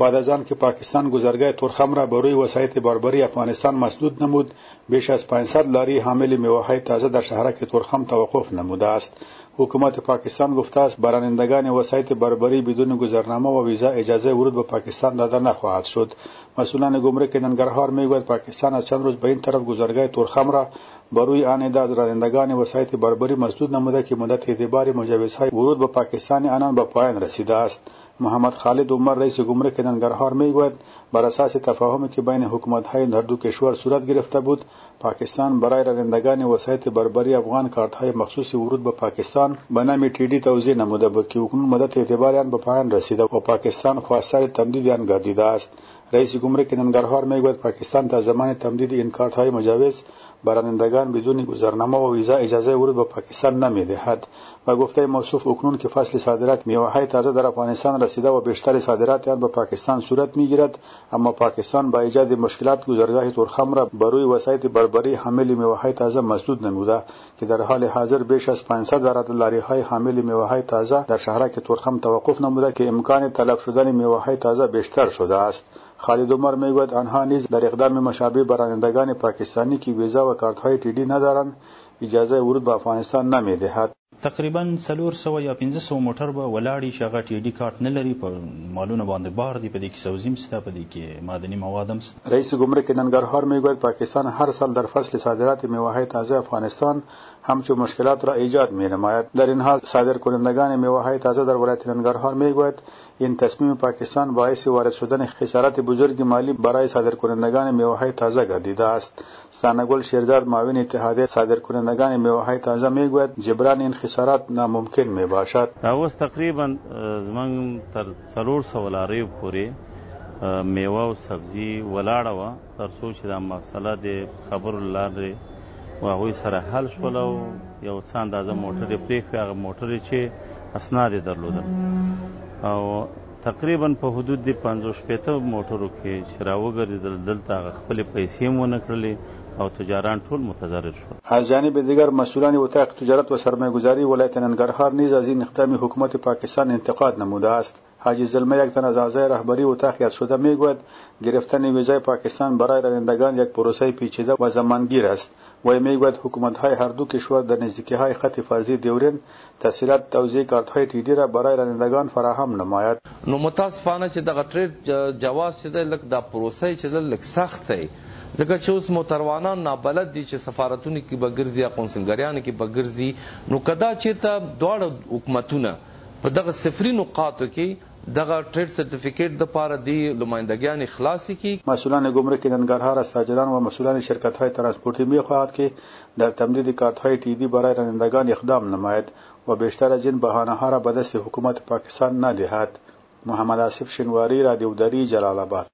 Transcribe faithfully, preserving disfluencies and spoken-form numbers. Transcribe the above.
بعد از آن که پاکستان گذرگاه تورخم را بروی وسایط باربری افغانستان مسدود نمود، بیش از پانصد لاری حامل میوه‌های تازه در شهرک تورخم توقف نموده است. حکومت پاکستان گفته است برانندگان وسایط باربری بدون گذرنامه و ویزا اجازه ورود به پاکستان داده نخواهد شد. مسئولان گمرک ننگرهار میگوید پاکستان از چند روز به این طرف گذرگاه تورخم را بروی آن از رانندگان وسایط باربری مسدود نموده که مدت اعتبار مجوزهای ورود به پاکستان آنان به پایان رسیده است. محمد خالد عمر رئیس گمرک ننگرهار میگوید بر اساس تفاهمی که بین حکومت‌های هر دو کشور صورت گرفته بود، پاکستان برای رانندگان وسایط باربری افغان کارت‌های مخصوص ورود به پاکستان به نام تی دی توزیع نموده بود که اکنون مدت اعتبار آن به پایان رسیده و پاکستان خواستار تمدید آن گردیده است. رئیس گمرک ننگرهار میگوید پاکستان تا زمان تمدید این کارت‌های مجوز برانندگان بدون گذرنامه و ویزا اجازه ورود به پاکستان نمی‌دهد. و گفته موصوف اکنون که فصل صادرات میوه‌های تازه در افغانستان رسیده و بیشتر صادرات آن به پاکستان صورت می‌گیرد، اما پاکستان با ایجاد مشکلات گذرگاه تورخم را بروی وسایط باربری حامل میوه‌های تازه مسدود نموده که در حال حاضر بیش از پانصد عدد لاری‌های حامل میوه‌های تازه در شهرک تورخم توقف نموده که امکان تلف شدن میوه‌های تازه بیشتر شده است. خالد عمر میگوید آنها نیز در اقدام مشابه برانندگان پاکستانی که ویزا و کارت‌های تی دی ندارند اجازه ورود به افغانستان نمی‌دهد. تقریبا څلور سوه یا پنځه سوه موټر به ولاړ شي هغه ټي ډي کارت نه لري، په مالونه باندې بار دي، په دې کې سوزیم شته، په دې کې معدني مواد هم شته. رئیس گمرک ننگرهار میگوید پاکستان هر سال در فصل صادرات میوه‌های تازه افغانستان همچون مشکلات را ایجاد می‌نماید. در این حال صادر کنندگان میوه‌های تازه در ولایت ننگرهار میگوید این تصمیم پاکستان باعث وارد شدن خسارات بزرگ مالی برای صادر کنندگان میوه‌های تازه گردیده است. ثانی‌گل شیرزاد معاون اتحادیه صادر کنندگان میوه‌های تازه میگوید جبران این خسارات ناممکن میباشد. اوس تقریبا زمون تر څلور سوه لارۍ پورې میوه او سبزي ولاړه وه تر څو چې دا مسله د خبرو له لارې و هغوی سره حل شول او یو څه اندازه موټرې پرېښوې. هغه موټرې چې اسناد یې درلودل او تقریبا په حدود د پنځوس شپېته موټرو کې چې راوګرځېدل دلته هغه خپلې پیسې هم ونه کړلې او تجاران ټول متضرر شول. از جانب دیگر مسئولان اتاق تجارت و سرمایه‌گذاری ولایت ننگرهار نیز از این اقدام حکومت پاکستان انتقاد نموده است. حاجی زلمه یک تن از اعضای رهبری اتاق یاد شده میگوید گرفتن ویزای پاکستان برای رانندگان یک پروسه پیچیده و زمانگیر است. و میگوید حکومت‌های هر دو کشور در نزدیکی‌های خط فارسی دیورین تسهیلات توزیع کارت‌های تی دی را برای رانندگان فراهم نماید. نو متاسفانه چې دغه ټریډ جواز چې د لک د پروسه چې د لک سخت دی، ځکه چې اوس موټروانان نابلد دي چې سفارتونو کې به ګرځي یا قونسلګریانو کې به ګرځي. نو کدا چېرته دواړه حکومتونه په دغه صفري نقاطو کې دغه ټریډ سرټیفیکیټ دپاره دی نمایندګیان خلاصې کی. مسئولان گمرک ننگرهار از تاجران و مسئولان شرکت‌های ترانسپورتی می‌خواهد که در تمدید کارت‌های تی دی برای رانندگان اقدام نماید و بیشتر از این بهانه‌ها را به دست حکومت پاکستان ندهد. محمد آصف شنواری، رادیو دری، جلال آباد.